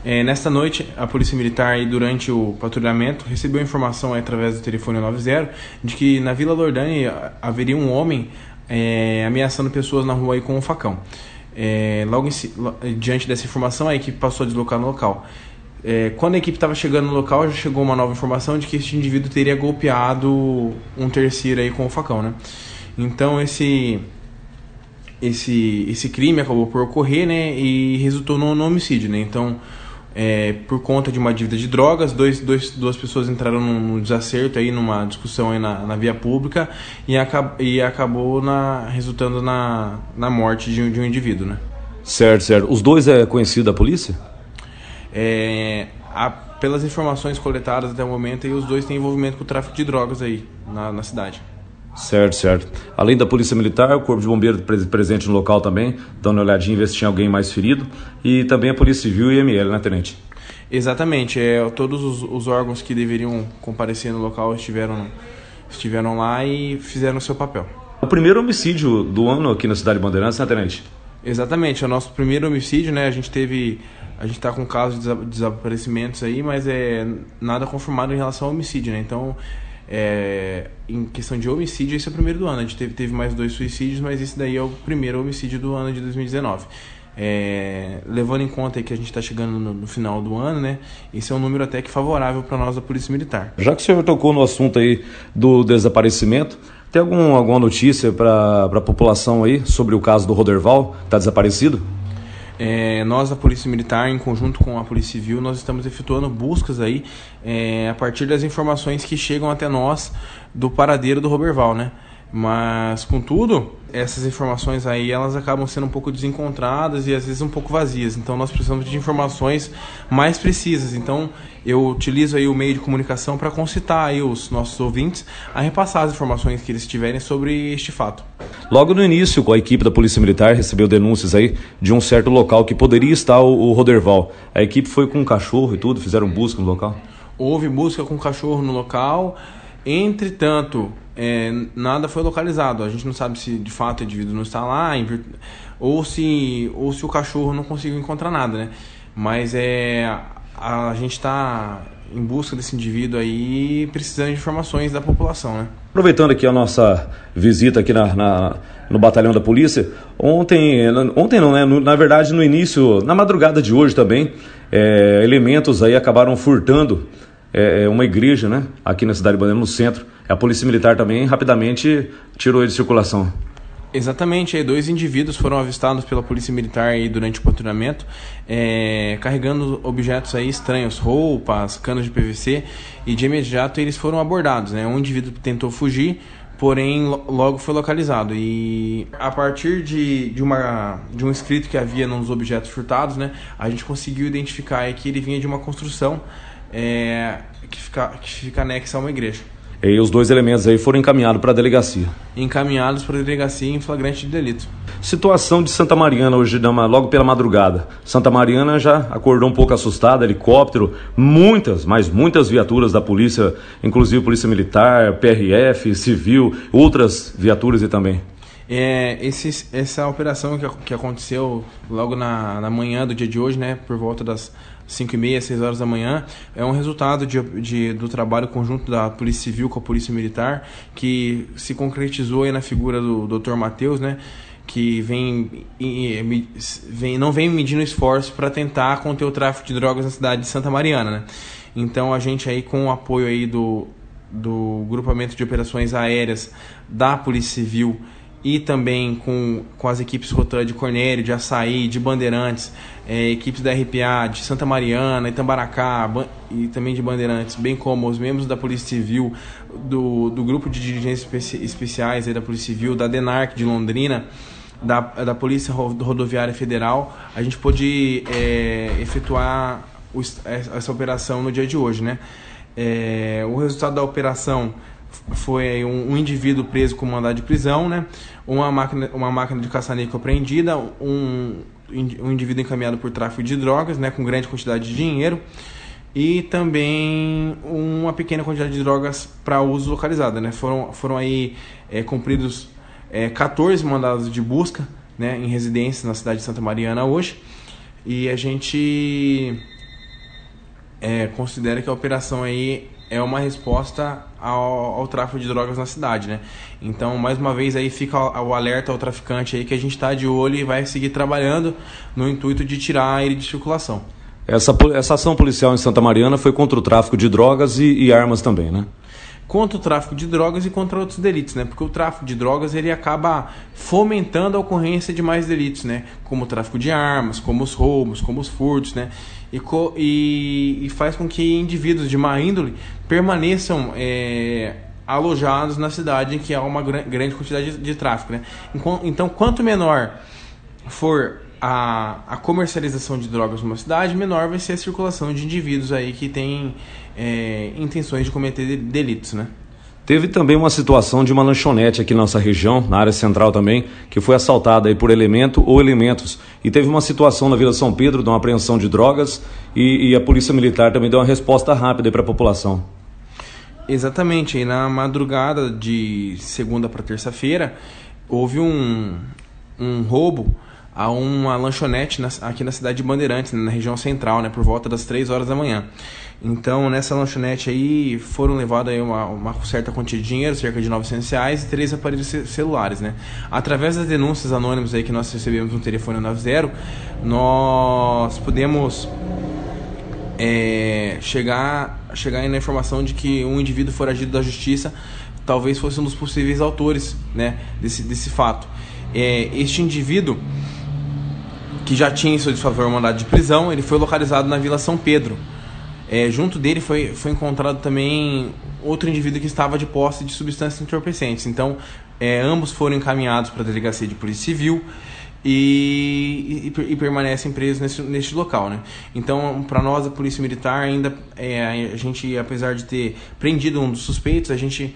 Nesta noite, a Polícia Militar, durante o patrulhamento, recebeu informação através do telefone 90 de que na Vila Lordani haveria um homem ameaçando pessoas na rua aí com um facão. Diante dessa informação, a equipe passou a deslocar no local. Quando a equipe estava chegando no local, já chegou uma nova informação de que este indivíduo teria golpeado um terceiro aí com o facão, né? Então esse crime acabou por ocorrer, né, e resultou no homicídio, né? Então, por conta de uma dívida de drogas, duas pessoas entraram num desacerto aí, numa discussão aí na via pública, e acabou resultando na morte de um indivíduo, né? Certo. Os dois é conhecido da polícia? Pelas informações coletadas até o momento, aí, os dois têm envolvimento com o tráfico de drogas aí na cidade. Certo. Além da Polícia Militar, o Corpo de Bombeiros presente no local também, dando uma olhadinha, ver se tinha alguém mais ferido, e também a Polícia Civil e IML, né, Tenente? Exatamente. Todos os órgãos que deveriam comparecer no local estiveram lá e fizeram o seu papel. O primeiro homicídio do ano aqui na cidade de Bandeirantes, né, Tenente? Exatamente. É o nosso primeiro homicídio, né? A gente está com casos de desaparecimentos aí, mas nada confirmado em relação ao homicídio, né? Então, em questão de homicídio, esse é o primeiro do ano. A gente teve mais 2 suicídios, mas esse daí é o primeiro homicídio do ano de 2019. Levando em conta aí que a gente está chegando no final do ano, né? Esse é um número até que favorável para nós da Polícia Militar. Já que o senhor tocou no assunto aí do desaparecimento, tem alguma notícia para a população aí sobre o caso do Roderval, está desaparecido? Nós da Polícia Militar, em conjunto com a Polícia Civil, nós estamos efetuando buscas aí a partir das informações que chegam até nós do paradeiro do Roberval, né? Mas, contudo, essas informações aí, elas acabam sendo um pouco desencontradas e às vezes um pouco vazias. Então, nós precisamos de informações mais precisas. Então, eu utilizo aí o meio de comunicação para concitar aí os nossos ouvintes a repassar as informações que eles tiverem sobre este fato. Logo no início, a equipe da Polícia Militar recebeu denúncias aí de um certo local que poderia estar o Roderval. A equipe foi com um cachorro e tudo, fizeram busca no local? Houve busca com cachorro no local, entretanto, nada foi localizado. A gente não sabe se de fato o indivíduo não está lá ou se o cachorro não conseguiu encontrar nada, né? Mas a gente está em busca desse indivíduo aí, precisando de informações da população, né? Aproveitando aqui a nossa visita aqui no batalhão da polícia, ontem não, né? Na verdade, no início, na madrugada de hoje também, elementos aí acabaram furtando uma igreja, né? Aqui na cidade de Bandeirantes, no centro. A Polícia Militar também rapidamente tirou ele de circulação. Exatamente, 2 indivíduos foram avistados pela Polícia Militar aí durante o patrulhamento, carregando objetos aí estranhos, roupas, canos de PVC, e de imediato eles foram abordados, né? Um indivíduo tentou fugir, porém logo foi localizado, e a partir de um escrito que havia nos objetos furtados, né, a gente conseguiu identificar que ele vinha de uma construção que fica anexa a uma igreja. E os 2 elementos aí foram encaminhados para a delegacia. Encaminhados para a delegacia em flagrante de delito. Situação de Santa Mariana hoje, logo pela madrugada. Santa Mariana já acordou um pouco assustada, helicóptero, muitas viaturas da polícia, inclusive Polícia Militar, PRF, Civil, outras viaturas e também. Essa operação que aconteceu logo na manhã do dia de hoje, né, por volta das 5h30, 6 horas da manhã, é um resultado do trabalho conjunto da Polícia Civil com a Polícia Militar, que se concretizou aí na figura do Dr. Matheus, né, que não vem medindo esforço para tentar conter o tráfico de drogas na cidade de Santa Mariana, né? Então a gente aí, com o apoio aí do grupamento de operações aéreas da Polícia Civil e também com as equipes Rotan de Cornélio, de Açaí, de Bandeirantes, equipes da RPA, de Santa Mariana, Itambaracá e também de Bandeirantes, bem como os membros da Polícia Civil, do grupo de dirigentes especiais aí da Polícia Civil, da DENARC de Londrina, da Polícia Rodoviária Federal, a gente pôde efetuar essa operação no dia de hoje, né? O resultado da operação foi um indivíduo preso com mandado de prisão, né? Uma máquina de caça-níquel apreendida, um indivíduo encaminhado por tráfico de drogas, né, com grande quantidade de dinheiro, e também uma pequena quantidade de drogas para uso localizado, né? Foram aí cumpridos 14 mandados de busca, né, em residências na cidade de Santa Mariana hoje, e a gente considera que a operação aí é uma resposta ao tráfico de drogas na cidade, né? Então, mais uma vez aí fica o alerta ao traficante aí que a gente está de olho e vai seguir trabalhando no intuito de tirar ele de circulação. Essa ação policial em Santa Mariana foi contra o tráfico de drogas e armas também, né? Contra o tráfico de drogas e contra outros delitos, né? Porque o tráfico de drogas ele acaba fomentando a ocorrência de mais delitos, né? Como o tráfico de armas, como os roubos, como os furtos, né? E faz com que indivíduos de má índole permaneçam alojados na cidade em que há uma grande quantidade de tráfico, né? Então, quanto menor for a comercialização de drogas numa cidade, menor vai ser a circulação de indivíduos aí que têm intenções de cometer delitos, né? Teve também uma situação de uma lanchonete aqui na nossa região, na área central também, que foi assaltada aí por elemento ou elementos. E teve uma situação na Vila São Pedro de uma apreensão de drogas e a Polícia Militar também deu uma resposta rápida para a população. Exatamente, aí na madrugada de segunda para terça-feira houve um roubo a uma lanchonete aqui na cidade de Bandeirantes, na região central, né, por volta das 3 horas da manhã. Então, nessa lanchonete aí foram levados aí uma certa quantia de dinheiro, cerca de R$900, e 3 aparelhos celulares, né? Através das denúncias anônimas aí que nós recebemos no telefone 90, nós pudemos chegar aí na informação de que um indivíduo foragido da justiça talvez fosse um dos possíveis autores, né, desse fato. Este indivíduo, que já tinha em seu desfavor mandado de prisão, ele foi localizado na Vila São Pedro. Junto dele foi encontrado também outro indivíduo que estava de posse de substâncias entorpecentes. Então, ambos foram encaminhados para a Delegacia de Polícia Civil e permanecem presos neste local, né? Então, para nós, a Polícia Militar, ainda a gente, apesar de ter prendido um dos suspeitos, a gente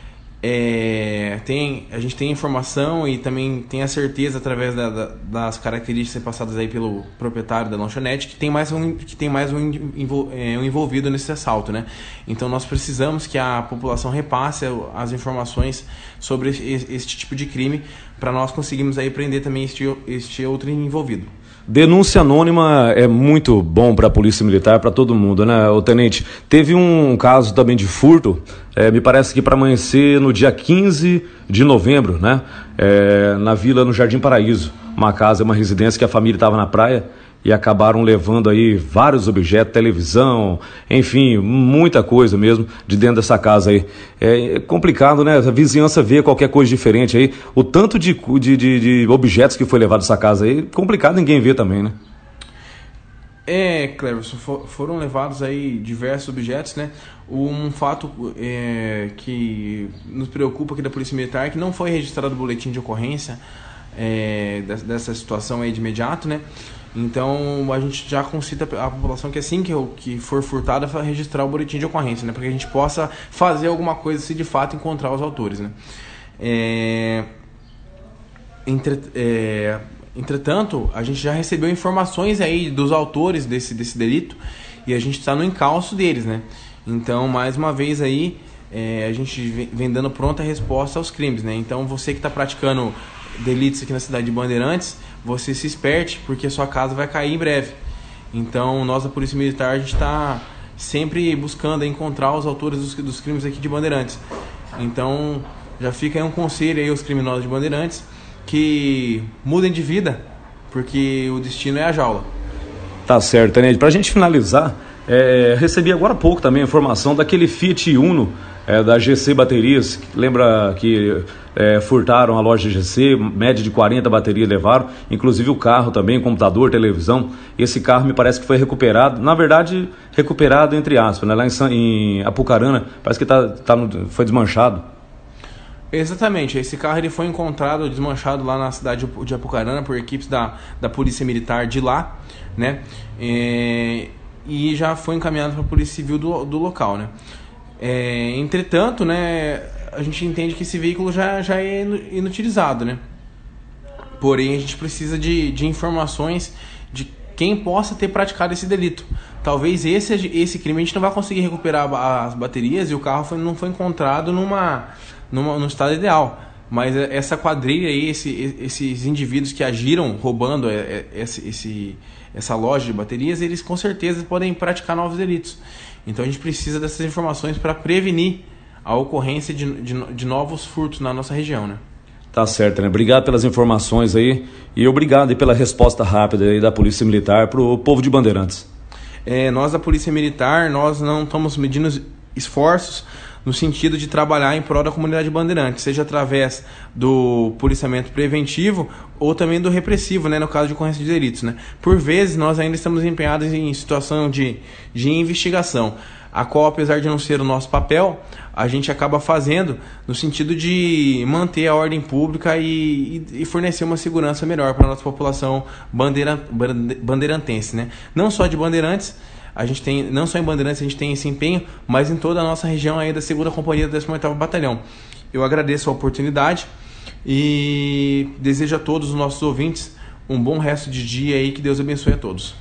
tem informação e também tem a certeza, através das características passadas aí pelo proprietário da lanchonete, que tem mais um envolvido nesse assalto, né? Então nós precisamos que a população repasse as informações sobre este tipo de crime, para nós conseguirmos aí prender também este outro envolvido. Denúncia anônima é muito bom para a Polícia Militar, para todo mundo, né, o tenente? Teve um caso também de furto, me parece que para amanhecer no dia 15 de novembro, né, na vila, no Jardim Paraíso, uma casa, uma residência que a família estava na praia e acabaram levando aí vários objetos, televisão, enfim, muita coisa mesmo de dentro dessa casa aí. É complicado, né? A vizinhança vê qualquer coisa diferente aí. O tanto de objetos que foi levado dessa casa aí, complicado ninguém vê também, né? Cleverson, foram levados aí diversos objetos, né? Um fato que nos preocupa aqui da Polícia Militar é que não foi registrado o boletim de ocorrência dessa situação aí de imediato, né? Então a gente já concita a população que assim que for furtada, vai registrar o boletim de ocorrência, né? Para que a gente possa fazer alguma coisa se de fato encontrar os autores, né? Entretanto, a gente já recebeu informações aí dos autores desse delito e a gente está no encalço deles, né? Então, mais uma vez aí, a gente vem dando pronta resposta aos crimes, né? Então, você que está praticando delitos aqui na cidade de Bandeirantes, você se esperte, porque a sua casa vai cair em breve. Então, nós da Polícia Militar, a gente está sempre buscando encontrar os autores dos crimes aqui de Bandeirantes. Então, já fica aí um conselho aí aos criminosos de Bandeirantes, que mudem de vida, porque o destino é a jaula. Tá certo, Tenente. Pra gente finalizar, recebi agora há pouco também a informação daquele Fiat Uno da GC Baterias. Lembra que furtaram a loja GC, média de 40 baterias levaram, inclusive o carro também, computador, televisão. Esse carro me parece que foi recuperado, na verdade, recuperado entre aspas, né? Lá em Apucarana, parece que foi desmanchado. Exatamente, esse carro ele foi encontrado desmanchado lá na cidade de Apucarana por equipes da Polícia Militar de lá, né? E já foi encaminhado para a Polícia Civil do local, né? Entretanto, né, a gente entende que esse veículo já é inutilizado, né? Porém, a gente precisa de informações de quem possa ter praticado esse delito. Talvez esse crime a gente não vai conseguir recuperar as baterias e o carro não foi encontrado no estado ideal. mas essa quadrilha aí, esses indivíduos que agiram roubando essa loja de baterias, eles com certeza podem praticar novos delitos. Então a gente precisa dessas informações para prevenir a ocorrência de novos furtos na nossa região, né? Tá certo, né? Obrigado pelas informações aí e obrigado aí pela resposta rápida aí da Polícia Militar para o povo de Bandeirantes. Nós da Polícia Militar, nós não estamos medindo esforços no sentido de trabalhar em prol da comunidade bandeirante, seja através do policiamento preventivo ou também do repressivo, né, no caso de ocorrência de delitos, né? Por vezes nós ainda estamos empenhados em situação de investigação, a qual, apesar de não ser o nosso papel, a gente acaba fazendo no sentido de manter a ordem pública e fornecer uma segurança melhor para a nossa população bandeirantense, né? Não só de Bandeirantes, não só em Bandeirantes a gente tem esse empenho, mas em toda a nossa região aí da 2ª Companhia do 18º Batalhão. Eu agradeço a oportunidade e desejo a todos os nossos ouvintes um bom resto de dia aí, que Deus abençoe a todos.